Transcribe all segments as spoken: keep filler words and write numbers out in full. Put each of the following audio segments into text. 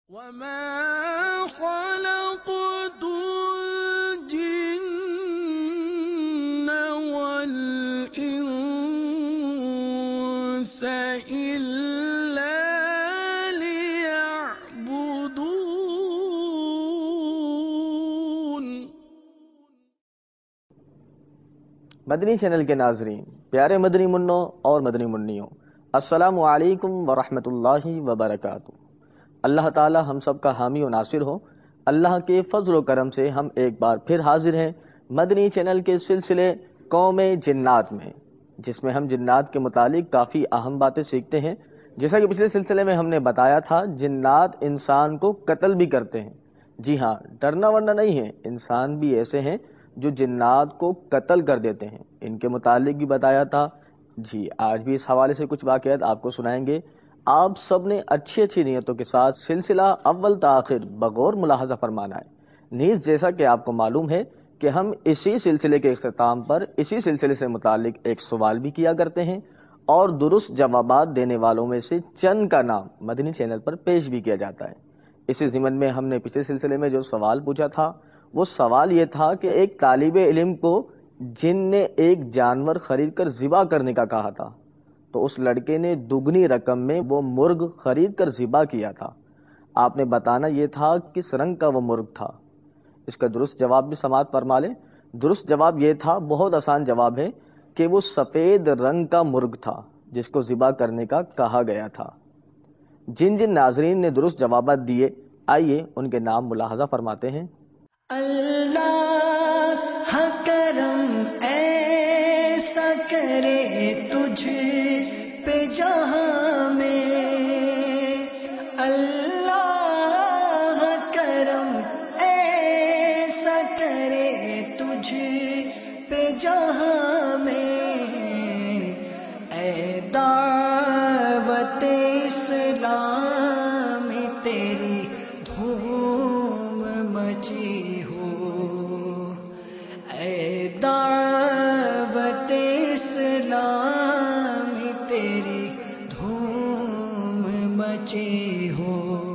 وَمَا خَلَقْتُ الْجِنَّ وَالْإِنسَ إِلَّا لِيَعْبُدُونِ۔ مدنی چینل کے ناظرین، پیارے مدنی منوں اور مدنی منیوں، السلام علیکم ورحمۃ اللہ وبرکاتہ۔ اللہ تعالی ہم سب کا حامی و ناصر ہو۔ اللہ کے فضل و کرم سے ہم ایک بار پھر حاضر ہیں مدنی چینل کے سلسلے قوم جنات میں، جس میں ہم جنات کے متعلق کافی اہم باتیں سیکھتے ہیں۔ جیسا کہ پچھلے سلسلے میں ہم نے بتایا تھا، جنات انسان کو قتل بھی کرتے ہیں۔ جی ہاں، ڈرنا ورنا نہیں ہے، انسان بھی ایسے ہیں جو جنات کو قتل کر دیتے ہیں، ان کے متعلق بھی بتایا تھا۔ جی آج بھی اس حوالے سے کچھ واقعات آپ کو سنائیں گے۔ آپ سب نے اچھی اچھی نیتوں کے ساتھ سلسلہ اول تاخیر بغور ملاحظہ فرمانا ہے۔ نیز جیسا کہ آپ کو معلوم ہے کہ ہم اسی سلسلے کے اختتام پر اسی سلسلے سے متعلق ایک سوال بھی کیا کرتے ہیں، اور درست جوابات دینے والوں میں سے چند کا نام مدنی چینل پر پیش بھی کیا جاتا ہے۔ اسی ضمن میں ہم نے پچھلے سلسلے میں جو سوال پوچھا تھا، وہ سوال یہ تھا کہ ایک طالب علم کو جن نے ایک جانور خرید کر ذبح کرنے کا کہا تھا، تو اس لڑکے نے دگنی رقم میں وہ مرغ خرید کر ذبح کیا تھا۔ آپ نے بتانا یہ تھا کس رنگ کا وہ مرغ تھا۔ اس کا درست جواب بھی سماعت فرما لیں۔ درست جواب یہ تھا، بہت آسان جواب ہے، کہ وہ سفید رنگ کا مرغ تھا جس کو ذبح کرنے کا کہا گیا تھا۔ جن جن ناظرین نے درست جوابات دیے، آئیے ان کے نام ملاحظہ فرماتے ہیں۔ اللہ کرم ایسا کرے تجھ پہ جہاں میں، اللہ کرم ایسا کرے تجھ پہ جہاں میں، اے دعوت اسلام تیری دھوم مچی ہو، اے دعوت اسلام تیری دھوم مچی ہو۔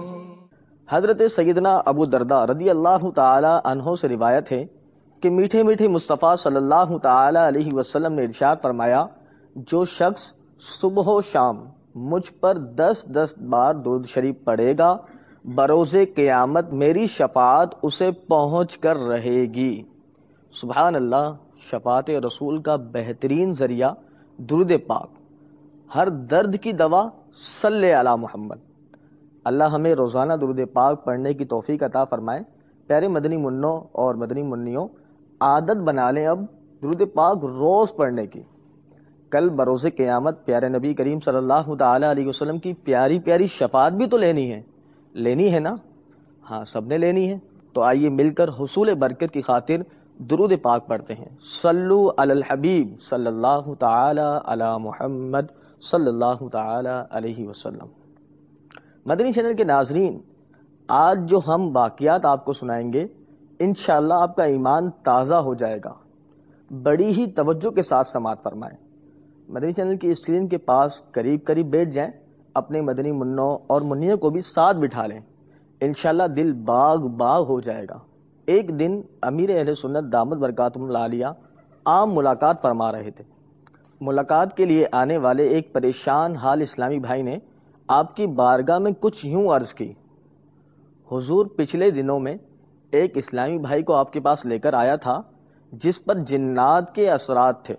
حضرت سیدنا ابو درداء رضی اللہ تعالی عنہ سے روایت ہے کہ میٹھے میٹھے مصطفیٰ صلی اللہ تعالی علیہ وسلم نے ارشاد فرمایا، جو شخص صبح و شام مجھ پر دس دس بار درود شریف پڑھے گا، بروز قیامت میری شفاعت اسے پہنچ کر رہے گی۔ سبحان اللہ، شفاعت رسول کا بہترین ذریعہ درود پاک، ہر درد کی دوا صلی علی محمد۔ اللہ ہمیں روزانہ درود پاک پڑھنے کی توفیق عطا فرمائے۔ پیارے مدنی منوں اور مدنی منیوں، عادت بنا لیں اب درود پاک روز پڑھنے کی۔ کل بروز قیامت پیارے نبی کریم صلی اللہ تعالی علیہ وسلم کی پیاری پیاری شفاعت بھی تو لینی ہے، لینی ہے نا؟ ہاں، سب نے لینی ہے۔ تو آئیے مل کر حصول برکت کی خاطر درود پاک پڑھتے ہیں۔ صلو علی الحبیب صلی اللہ تعالی علی محمد صلی اللہ تعالی علیہ وسلم۔ مدنی چینل کے ناظرین، آج جو ہم واقعات آپ کو سنائیں گے، انشاءاللہ آپ کا ایمان تازہ ہو جائے گا۔ بڑی ہی توجہ کے ساتھ سماعت فرمائیں۔ مدنی چینل کی اسکرین کے پاس قریب قریب بیٹھ جائیں، اپنے مدنی منوں اور منیوں کو بھی ساتھ بٹھا لیں، انشاءاللہ دل باغ باغ ہو جائے گا۔ ایک دن امیر اہل سنت دامت برکاتہم العالیہ عام ملاقات فرما رہے تھے۔ ملاقات کے لیے آنے والے ایک پریشان حال اسلامی بھائی نے آپ کی بارگاہ میں کچھ یوں عرض کی، حضور پچھلے دنوں میں ایک اسلامی بھائی کو آپ کے پاس لے کر آیا تھا جس پر جنات کے اثرات تھے،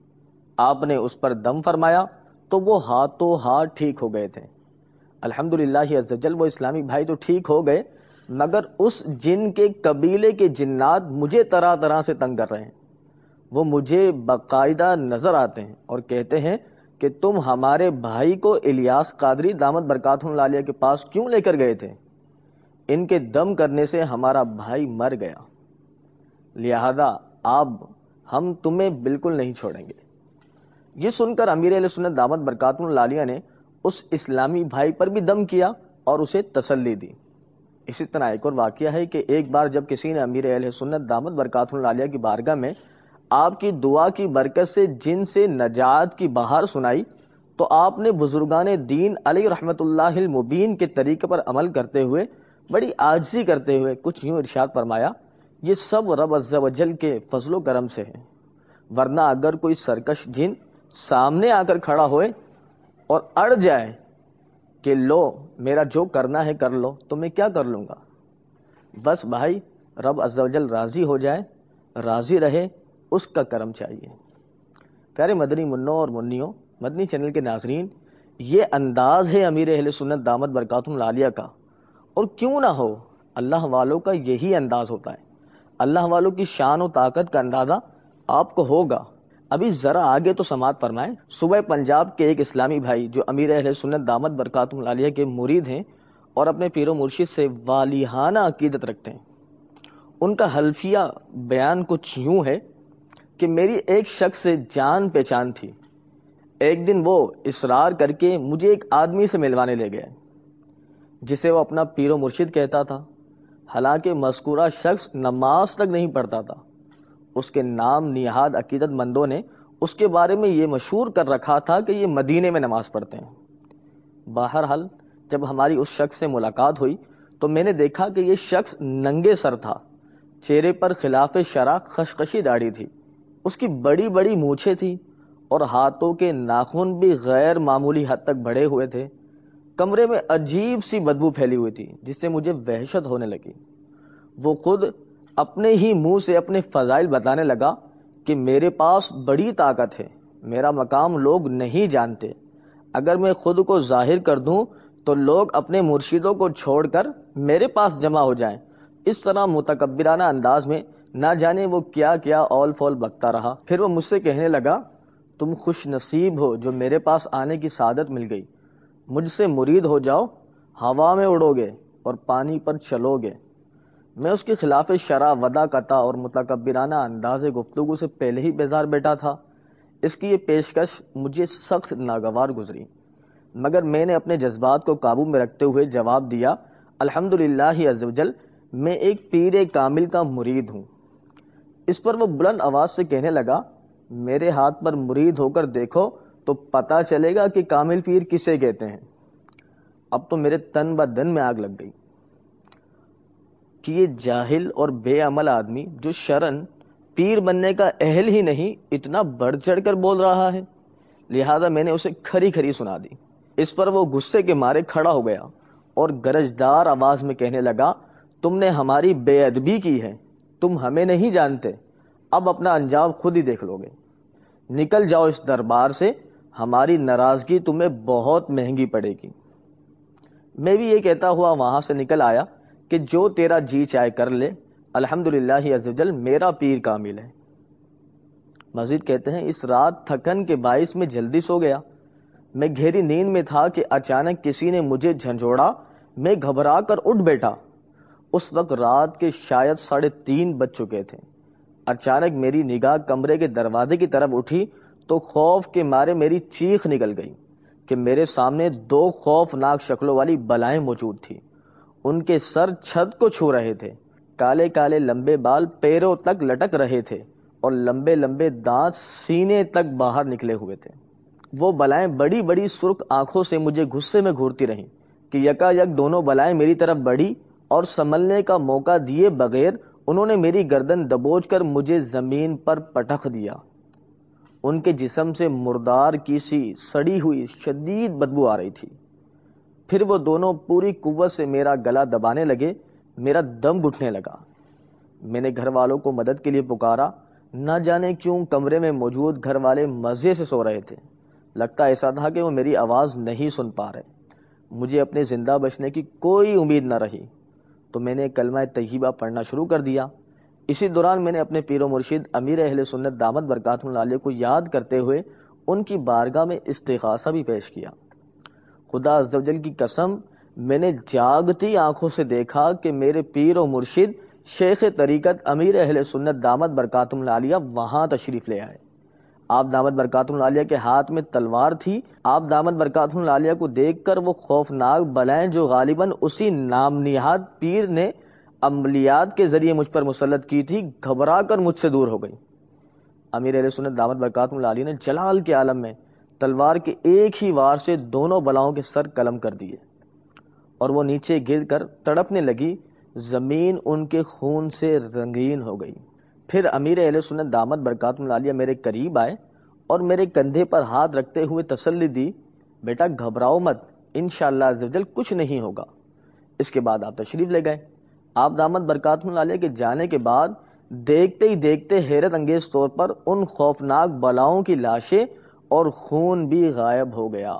آپ نے اس پر دم فرمایا تو وہ ہاتھوں ہاتھ ٹھیک ہو گئے تھے۔ الحمدللہ عز وجل وہ اسلامی بھائی تو ٹھیک ہو گئے، مگر اس جن کے قبیلے کے جنات مجھے طرح طرح سے تنگ کر رہے ہیں۔ وہ مجھے باقاعدہ نظر آتے ہیں اور کہتے ہیں کہ تم ہمارے بھائی کو الیاس قادری دامت برکاتہم العالیہ کے پاس کیوں لے کر گئے تھے؟ ان کے دم کرنے سے ہمارا بھائی مر گیا، لہذا اب ہم تمہیں بالکل نہیں چھوڑیں گے۔ یہ سن کر امیر اہل سنت دامت برکاتہم العالیہ نے اس اسلامی بھائی پر بھی دم کیا اور اسے تسلی دی۔ اسی طرح ایک اور واقعہ ہے کہ ایک بار جب کسی نے امیر اہل سنت دامت برکاتہم العالیہ کی بارگاہ میں آپ کی دعا کی برکت سے جن سے نجات کی بہار سنائی، تو آپ نے بزرگان دین علیہ رحمت اللہ المبین کے طریقے پر عمل کرتے ہوئے بڑی عاجزی کرتے ہوئے کچھ یوں ارشاد فرمایا، یہ سب رب عز و جل کے فضل و کرم سے ہے، ورنہ اگر کوئی سرکش جن سامنے آ کر کھڑا ہوئے اور اڑ جائے کہ لو میرا جو کرنا ہے کر لو، تو میں کیا کر لوں گا؟ بس بھائی رب عز و جل راضی ہو جائے، راضی رہے، اس کا کرم چاہیے۔ پیارے مدنی منوں اور منیوں، مدنی چینل کے ناظرین، یہ انداز ہے امیر اہل سنت دامت برکاتہم العالیہ کا، اور کیوں نہ ہو، اللہ والوں کا یہی انداز ہوتا ہے۔ اللہ والوں کی شان و طاقت کا اندازہ آپ کو ہوگا۔ ابھی ذرا آگے تو سماعت فرمائیں، صوبہ پنجاب کے ایک اسلامی بھائی جو امیر اہل سنت دامت برکاتہم العالیہ کے مرید ہیں اور اپنے پیر و مرشد سے والیحانہ عقیدت رکھتے ہیں، ان کا حلفیہ بیان کچھ یوں ہے کہ میری ایک شخص سے جان پہچان تھی۔ ایک دن وہ اصرار کر کے مجھے ایک آدمی سے ملوانے لے گئے جسے وہ اپنا پیر و مرشد کہتا تھا، حالانکہ مذکورہ شخص نماز تک نہیں پڑھتا تھا۔ اس کے نام نہاد عقیدت مندوں نے اس کے بارے میں یہ مشہور کر رکھا تھا کہ یہ مدینے میں نماز پڑھتے ہیں۔ بہرحال جب ہماری اس شخص سے ملاقات ہوئی تو میں نے دیکھا کہ یہ شخص ننگے سر تھا، چہرے پر خلاف شرع خشخشی داڑھی تھی، اس کی بڑی بڑی مونچھیں تھی اور ہاتھوں کے ناخن بھی غیر معمولی حد تک بڑھے ہوئے تھے۔ کمرے میں عجیب سی بدبو پھیلی ہوئی تھی جس سے مجھے وحشت ہونے لگی۔ وہ خود اپنے ہی منہ سے اپنے فضائل بتانے لگا کہ میرے پاس بڑی طاقت ہے، میرا مقام لوگ نہیں جانتے، اگر میں خود کو ظاہر کر دوں تو لوگ اپنے مرشدوں کو چھوڑ کر میرے پاس جمع ہو جائیں۔ اس طرح متکبرانہ انداز میں نہ جانے وہ کیا کیا اول فول بکتا رہا۔ پھر وہ مجھ سے کہنے لگا، تم خوش نصیب ہو جو میرے پاس آنے کی سعادت مل گئی، مجھ سے مرید ہو جاؤ، ہوا میں اڑو گے اور پانی پر چلو گے۔ میں اس کے خلاف شرع ودا قطع اور متکبرانہ انداز گفتگو سے پہلے ہی بیزار بیٹھا تھا۔ اس کی یہ پیشکش مجھے سخت ناگوار گزری، مگر میں نے اپنے جذبات کو قابو میں رکھتے ہوئے جواب دیا، الحمدللہ عز و جل، میں ایک پیر کامل کا مرید ہوں۔ اس پر وہ بلند آواز سے کہنے لگا، میرے ہاتھ پر مرید ہو کر دیکھو تو پتہ چلے گا کہ کامل پیر کسے کہتے ہیں۔ اب تو میرے تن بدن میں آگ لگ گئی کہ یہ جاہل اور بے عمل آدمی جو شرن پیر بننے کا اہل ہی نہیں، اتنا بڑھ چڑھ کر بول رہا ہے۔ لہذا میں نے اسے کھری کھری سنا دی۔ اس پر وہ غصے کے مارے کھڑا ہو گیا اور گرجدار آواز میں کہنے لگا، تم نے ہماری بے ادبی کی ہے، تم ہمیں نہیں جانتے، اب اپنا انجام خود ہی دیکھ لو گے، نکل جاؤ اس دربار سے، ہماری ناراضگی تمہیں بہت مہنگی پڑے گی۔ میں بھی یہ کہتا ہوا وہاں سے نکل آیا کہ جو تیرا جی چاہے کر لے، الحمدللہ عز و جل میرا پیر کامل ہے۔ مزید کہتے ہیں، اس رات تھکن کے باعث میں جلدی سو گیا۔ میں گہری نیند میں تھا کہ اچانک کسی نے مجھے جھنجھوڑا، میں گھبرا کر اٹھ بیٹھا۔ اس وقت رات کے شاید ساڑھے تین بج چکے تھے۔ اچانک میری نگاہ کمرے کے دروازے کی طرف اٹھی تو خوف کے مارے میری چیخ نکل گئی کہ میرے سامنے دو خوفناک شکلوں والی بلائیں موجود تھیں۔ ان کے سر چھت کو چھو رہے تھے، کالے کالے لمبے بال پیروں تک لٹک رہے تھے اور لمبے لمبے دانت سینے تک باہر نکلے ہوئے تھے۔ وہ بلائیں بڑی بڑی سرخ آنکھوں سے مجھے غصے میں گھورتی رہیں کہ یکا یک دونوں بلائیں میری طرف بڑھی اور سنبھلنے کا موقع دیے بغیر انہوں نے میری گردن دبوچ کر مجھے زمین پر پٹخ دیا۔ ان کے جسم سے مردار کی سی سڑی ہوئی شدید بدبو آ رہی تھی۔ پھر وہ دونوں پوری قوت سے میرا گلا دبانے لگے، میرا دم گھٹنے لگا۔ میں نے گھر والوں کو مدد کے لیے پکارا، نہ جانے کیوں کمرے میں موجود گھر والے مزے سے سو رہے تھے، لگتا ایسا تھا کہ وہ میری آواز نہیں سن پا رہے۔ مجھے اپنے زندہ بچنے کی کوئی امید نہ رہی تو میں نے کلمہ طیبہ پڑھنا شروع کر دیا۔ اسی دوران میں نے اپنے پیر و مرشد امیر اہل سنت دامت برکاتہم العالیہ کو یاد کرتے ہوئے ان کی بارگاہ میں استغاثہ بھی پیش کیا۔ خدا عز و جل کی قسم، میں نے جاگتی آنکھوں سے دیکھا کہ میرے پیر و مرشد شیخ طریقت امیر اہل سنت دامت برکاتہم العالیہ وہاں تشریف لے آئے۔ آپ دامت برکاتہم العالیہ کے ہاتھ میں تلوار تھی۔ آپ دامت برکاتہم العالیہ کو دیکھ کر وہ خوفناک بلائیں جو غالباً اسی نام نہاد پیر نے عملیات کے ذریعے مجھ پر مسلط کی تھی، گھبرا کر مجھ سے دور ہو گئی۔ امیر اہل سنت دامت برکاتہم العالیہ نے جلال کے عالم میں تلوار کے ایک ہی وار سے دونوں بلاؤں کے سر قلم کر دیے اور وہ نیچے گر کر تڑپنے لگی. زمین ان کے خون سے رنگین ہو گئی. پھر امیر اہل سنت دامت برکاتہ العالیہ میرے قریب آئے اور میرے کندھے پر ہاتھ رکھتے ہوئے تسلی دی, بیٹا گھبراؤ مت, انشاءاللہ عزوجل کچھ نہیں ہوگا. اس کے بعد آپ تشریف لے گئے. آپ دامت برکاتہ العالیہ کے جانے کے بعد دیکھتے ہی دیکھتے حیرت انگیز طور پر ان خوفناک بلاؤں کی لاشیں اور خون بھی غائب ہو گیا.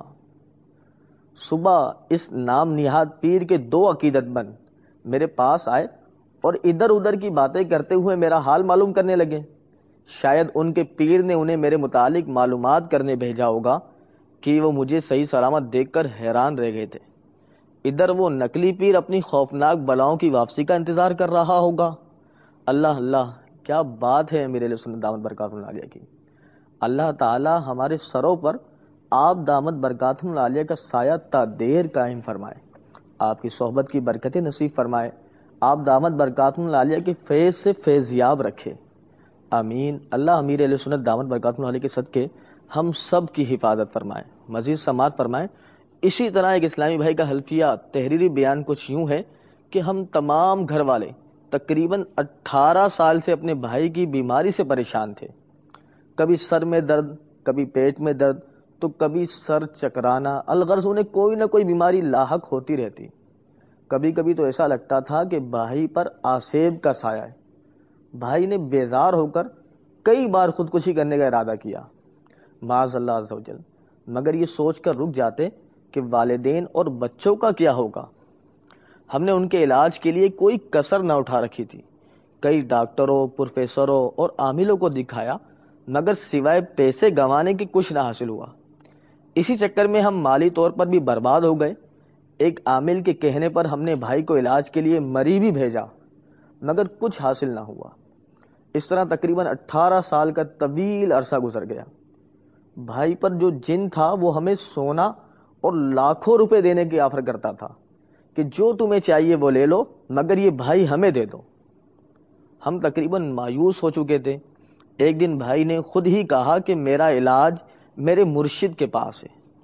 صبح اس نام نہاد پیر کے دو عقیدت مند میرے پاس آئے اور ادھر ادھر کی باتیں کرتے ہوئے میرا حال معلوم کرنے لگے. شاید ان کے پیر نے انہیں میرے متعلق معلومات کرنے بھیجا ہوگا کہ وہ مجھے صحیح سلامت دیکھ کر حیران رہ گئے تھے. ادھر وہ نقلی پیر اپنی خوفناک بلاؤں کی واپسی کا انتظار کر رہا ہوگا. اللہ اللہ, کیا بات ہے امیر اہل سنت دامت برکاتہ العالیہ کی. اللہ تعالی ہمارے سروں پر آپ دامت برکاتہ العالیہ کا سایہ تا دیر قائم فرمائے, آپ کی صحبت کی برکتیں نصیب فرمائے, آپ دامت برکاتہ العالیہ کے فیض سے فیضیاب رکھے, آمین. اللہ امیر اہل سنت دامت برکاتہ العالیہ کے صدقے ہم سب کی حفاظت فرمائے, مزید سماعت فرمائے. اسی طرح ایک اسلامی بھائی کا حلفیہ تحریری بیان کچھ یوں ہے کہ ہم تمام گھر والے تقریباً اٹھارہ سال سے اپنے بھائی کی بیماری سے پریشان تھے. کبھی سر میں درد, کبھی پیٹ میں درد, تو کبھی سر چکرانا, الغرض انہیں کوئی نہ کوئی بیماری لاحق ہوتی رہتی. کبھی کبھی تو ایسا لگتا تھا کہ بھائی پر آسیب کا سایہ ہے. بھائی نے بیزار ہو کر کئی بار خودکشی کرنے کا ارادہ کیا, معاذ اللہ عز و جل, مگر یہ سوچ کر رک جاتے کہ والدین اور بچوں کا کیا ہوگا. ہم نے ان کے علاج کے لیے کوئی کسر نہ اٹھا رکھی تھی. کئی ڈاکٹروں, پروفیسروں اور عاملوں کو دکھایا, مگر سوائے پیسے گنوانے کے کچھ نہ حاصل ہوا. اسی چکر میں ہم مالی طور پر بھی برباد ہو گئے. ایک عامل کے کہنے پر ہم نے بھائی کو علاج کے لیے مری بھی بھیجا, مگر کچھ حاصل نہ ہوا. اس طرح تقریباً اٹھارہ سال کا طویل عرصہ گزر گیا. بھائی پر جو جن تھا وہ ہمیں سونا اور لاکھوں روپے دینے کی آفر کرتا تھا کہ جو تمہیں چاہیے وہ لے لو, مگر یہ بھائی ہمیں دے دو. ہم تقریباً مایوس ہو چکے تھے. ایک دن بھائی نے خود ہی کہا کہ میرا علاج میرے مرشد کے پاس ہے.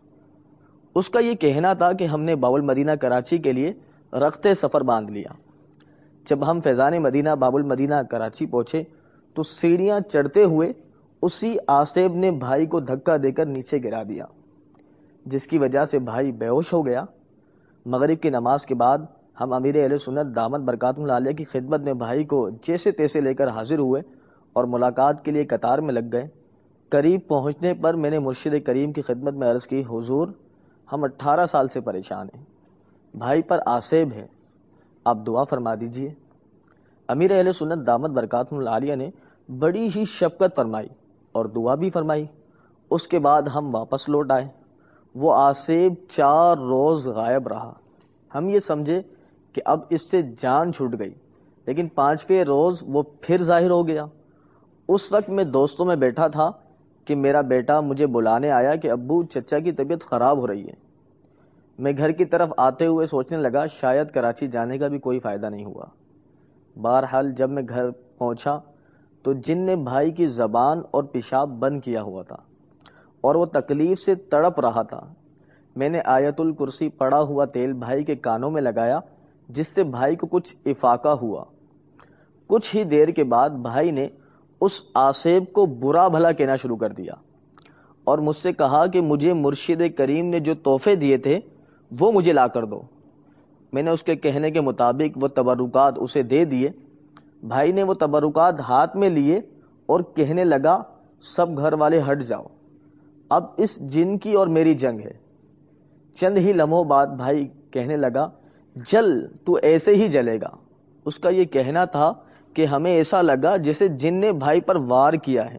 اس کا یہ کہنا تھا کہ ہم نے باب المدینہ کراچی کے لیے رخت سفر باندھ لیا. جب ہم فیضان مدینہ باب المدینہ کراچی پہنچے تو سیڑھیاں چڑھتے ہوئے اسی آصیب نے بھائی کو دھکا دے کر نیچے گرا دیا, جس کی وجہ سے بھائی بے ہوش ہو گیا. مغرب کی نماز کے بعد ہم امیر اہل سنت دامت برکاتہ العالیہ کی خدمت میں بھائی کو جیسے تیسے لے کر حاضر ہوئے اور ملاقات کے لیے قطار میں لگ گئے. قریب پہنچنے پر میں نے مرشد کریم کی خدمت میں عرض کی, حضور ہم اٹھارہ سال سے پریشان ہیں, بھائی پر آصیب ہے, آپ دعا فرما دیجئے. امیر اہل سنت دامت برکاتہ العالیہ نے بڑی ہی شفقت فرمائی اور دعا بھی فرمائی. اس کے بعد ہم واپس لوٹ آئے. وہ آصیب چار روز غائب رہا. ہم یہ سمجھے کہ اب اس سے جان چھوٹ گئی, لیکن پانچویں روز وہ پھر ظاہر ہو گیا. اس وقت میں دوستوں میں بیٹھا تھا کہ میرا بیٹا مجھے بلانے آیا کہ ابو چچا کی طبیعت خراب ہو رہی ہے. میں گھر کی طرف آتے ہوئے سوچنے لگا شاید کراچی جانے کا بھی کوئی فائدہ نہیں ہوا. بہرحال جب میں گھر پہنچا تو جن نے بھائی کی زبان اور پیشاب بند کیا ہوا تھا اور وہ تکلیف سے تڑپ رہا تھا. میں نے آیت الکرسی پڑا ہوا تیل بھائی کے کانوں میں لگایا, جس سے بھائی کو کچھ افاقہ ہوا. کچھ ہی دیر کے بعد بھائی نے اس آصیب کو برا بھلا کہنا شروع کر دیا اور مجھ سے کہا کہ مجھے مرشد کریم نے جو تحفے دیے تھے وہ مجھے لا کر دو. میں نے اس کے کہنے کے مطابق وہ تبرکات اسے دے دیے. بھائی نے وہ تبرکات ہاتھ میں لیے اور کہنے لگا سب گھر والے ہٹ جاؤ, اب اس جن کی اور میری جنگ ہے. چند ہی لمحوں بعد بھائی کہنے لگا جل تو ایسے ہی جلے گا. اس کا یہ کہنا تھا کہ ہمیں ایسا لگا جیسے جن نے بھائی پر وار کیا ہے,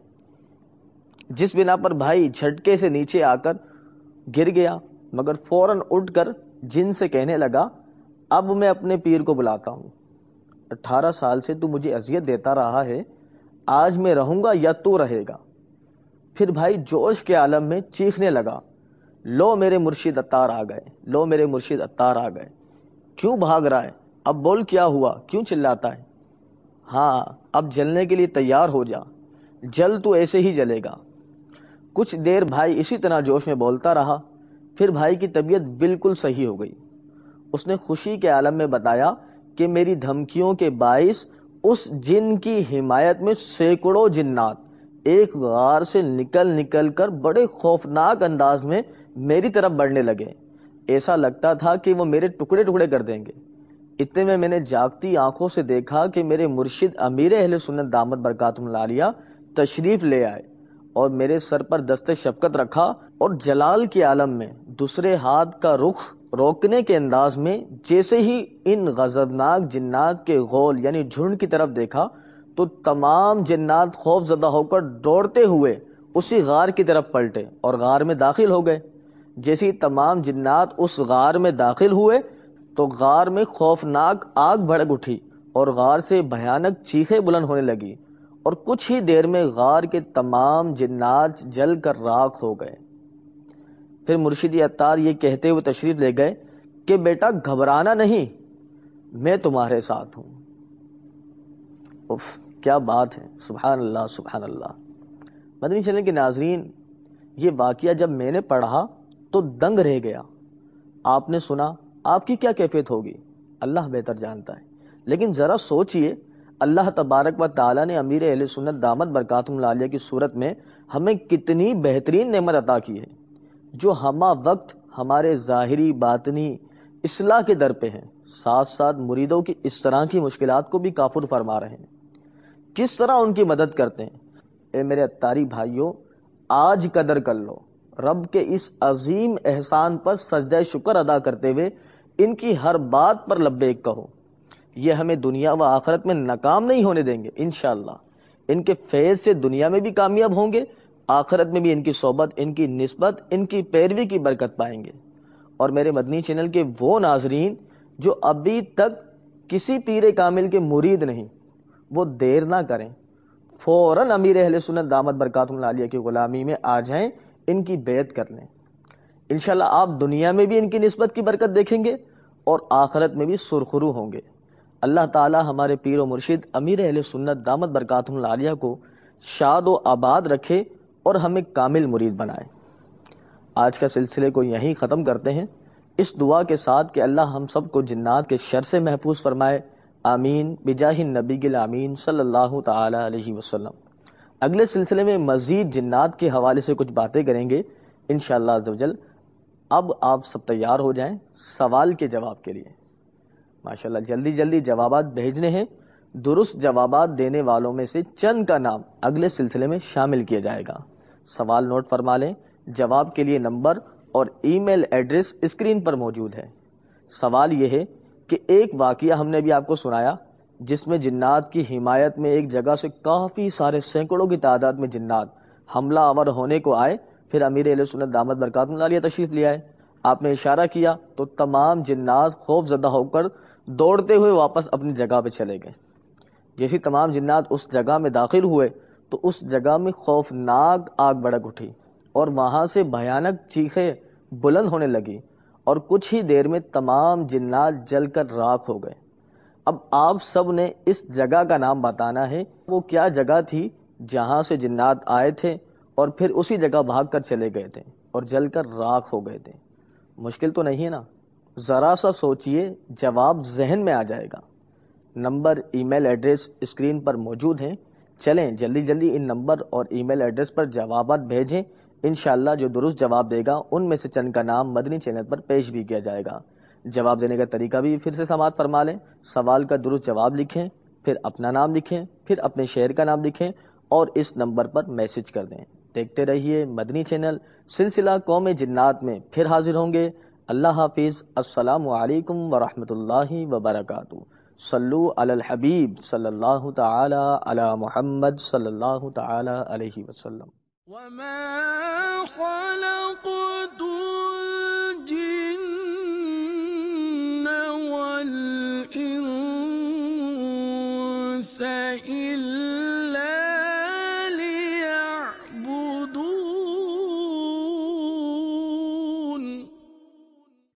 جس بنا پر بھائی جھٹکے سے نیچے آ کر گر گیا, مگر فوراً اٹھ کر جن سے کہنے لگا اب میں اپنے پیر کو بلاتا ہوں. اٹھارہ سال سے تو مجھے اذیت دیتا رہا ہے, آج میں رہوں گا یا تو رہے گا. پھر بھائی جوش کے عالم میں چیخنے لگا لو میرے مرشد عطار آ گئے, لو میرے مرشد عطار آ گئے. کیوں بھاگ رہا ہے, اب بول کیا ہوا, کیوں چلاتا ہے؟ ہاں اب جلنے کے لیے تیار ہو جا, جل تو ایسے ہی جلے گا. کچھ دیر بھائی اسی طرح جوش میں بولتا رہا، پھر بھائی کی طبیعت بالکل صحیح ہو گئی۔ اس نے خوشی کے عالم میں بتایا کہ میری دھمکیوں کے باعث اس جن کی حمایت میں سینکڑوں جنات ایک غار سے نکل نکل کر بڑے خوفناک انداز میں میری طرف بڑھنے لگے، ایسا لگتا تھا کہ وہ میرے ٹکڑے ٹکڑے کر دیں گے۔ اتنے میں میں نے جاگتی آنکھوں سے دیکھا کہ میرے مرشد امیر اہل سنت دامت برکاتہم العالیہ تشریف لے آئے اور میرے سر پر دست شفقت رکھا، اور جلال کے عالم میں دوسرے ہاتھ کا رخ روکنے کے انداز میں جیسے ہی ان غضبناک جنات کے غول یعنی جھنڈ کی طرف دیکھا تو تمام جنات خوف زدہ ہو کر دوڑتے ہوئے اسی غار کی طرف پلٹے اور غار میں داخل ہو گئے۔ جیسے ہی تمام جنات اس غار میں داخل ہوئے تو غار میں خوفناک آگ بھڑک اٹھی اور غار سے بھیانک چیخیں بلند ہونے لگی، اور کچھ ہی دیر میں غار کے تمام جنات جل کر راکھ ہو گئے۔ پھر مرشد عطار یہ کہتے ہوئے تشریف لے گئے کہ بیٹا گھبرانا نہیں، میں تمہارے ساتھ ہوں۔ اف کیا بات ہے، سبحان اللہ سبحان اللہ۔ مدنی چینل کے ناظرین، یہ واقعہ جب میں نے پڑھا تو دنگ رہ گیا۔ آپ نے سنا، آپ کی کیا کیفیت ہوگی اللہ بہتر جانتا ہے، لیکن ذرا سوچئے اللہ تبارک و تعالیٰ نے امیر اہل سنت دامت برکاتہم العالیہ کی صورت میں ہمیں کتنی بہترین نعمت عطا کی ہے، جو ہمہ وقت ہمارے ظاہری باطنی اصلاح کے در پہ ہیں، ساتھ ساتھ مریدوں کی اس طرح کی مشکلات کو بھی کافر فرما رہے ہیں، کس طرح ان کی مدد کرتے ہیں۔ اے میرے اتاری بھائیوں، آج قدر کر لو، رب کے اس عظیم احسان پر سجدہ شکر ادا کرتے ہوئے ان کی ہر بات پر لبیک کہو، یہ ہمیں دنیا و آخرت میں ناکام نہیں ہونے دیں گے انشاءاللہ۔ ان کے فیض سے دنیا میں بھی کامیاب ہوں گے، آخرت میں بھی ان کی صحبت، ان کی نسبت، ان کی پیروی کی برکت پائیں گے۔ اور میرے مدنی چینل کے وہ ناظرین جو ابھی تک کسی پیر کامل کے مرید نہیں، وہ دیر نہ کریں، فوراً امیر اہل سنت دامت برکاتہم العالیہ کی غلامی میں آ جائیں، ان کی بیعت کر لیں۔ انشاءاللہ آپ دنیا میں بھی ان کی نسبت کی برکت دیکھیں گے اور آخرت میں بھی سرخرو ہوں گے۔ اللہ تعالی ہمارے پیر و مرشد امیر اہل سنت دامت برکاتہم العالیہ کو شاد و آباد رکھے اور ہمیں کامل مرید بنائے۔ آج کا سلسلے کو یہیں ختم کرتے ہیں، اس دعا کے ساتھ کہ اللہ ہم سب کو جنات کے شر سے محفوظ فرمائے، آمین بجاہ النبی الامین صلی اللہ تعالی علیہ وسلم۔ اگلے سلسلے میں مزید جنات کے حوالے سے کچھ باتیں کریں گے انشاءاللہ عز و جل۔ اب آپ سب تیار ہو جائیں سوال کے جواب کے لیے۔ ماشاءاللہ جلدی جلدی جوابات بھیجنے ہیں، درست جوابات دینے والوں میں سے چند کا نام اگلے سلسلے میں شامل کیا جائے گا۔ سوال نوٹ فرما لیں، جواب کے لیے نمبر اور ای میل ایڈریس اسکرین پر موجود ہے۔ سوال یہ ہے کہ ایک واقعہ ہم نے بھی آپ کو سنایا جس میں جنات کی حمایت میں ایک جگہ سے کافی سارے سینکڑوں کی تعداد میں جنات حملہ آور ہونے کو آئے، پھر امیر اہل سنت دامت برکاتہم العالیہ تشریف لے آئے، آپ نے اشارہ کیا تو تمام جنات خوف زدہ ہو کر دوڑتے ہوئے واپس اپنی جگہ پہ چلے گئے۔ جیسے تمام جنات اس جگہ میں داخل ہوئے تو اس جگہ میں خوفناک آگ بھڑک اٹھی اور وہاں سے بھیانک چیخیں بلند ہونے لگی، اور کچھ ہی دیر میں تمام جنات جل کر راکھ ہو گئے۔ اب آپ سب نے اس جگہ کا نام بتانا ہے، وہ کیا جگہ تھی جہاں سے جنات آئے تھے اور پھر اسی جگہ بھاگ کر چلے گئے تھے اور جل کر راکھ ہو گئے تھے۔ مشکل تو نہیں ہے نا؟ ذرا سا سوچئے، جواب ذہن میں آ جائے گا۔ Number email address screen پر موجود ہیں، چلیں جلدی جلدی ان نمبر اور ای میل ایڈریس پر جوابات بھیجیں، انشاءاللہ جو درست جواب دے گا ان میں سے چند کا نام مدنی چینل پر پیش بھی کیا جائے گا۔ جواب دینے کا طریقہ بھی پھر سے سماعت فرما لیں، سوال کا درست جواب لکھیں، پھر اپنا نام لکھیں، پھر اپنے شہر کا نام لکھیں اور اس نمبر پر میسج کر دیں۔ دیکھتے رہیے مدنی چینل۔ سلسلہ قوم جنات میں پھر حاضر ہوں گے۔ اللہ حافظ، السلام علیکم ورحمۃ اللہ وبرکاتہ۔ صلو علی الحبیب صلی اللہ تعالی علی محمد صلی اللہ تعالی علیہ وسلم۔ وما خلقت الجن والإنس إلا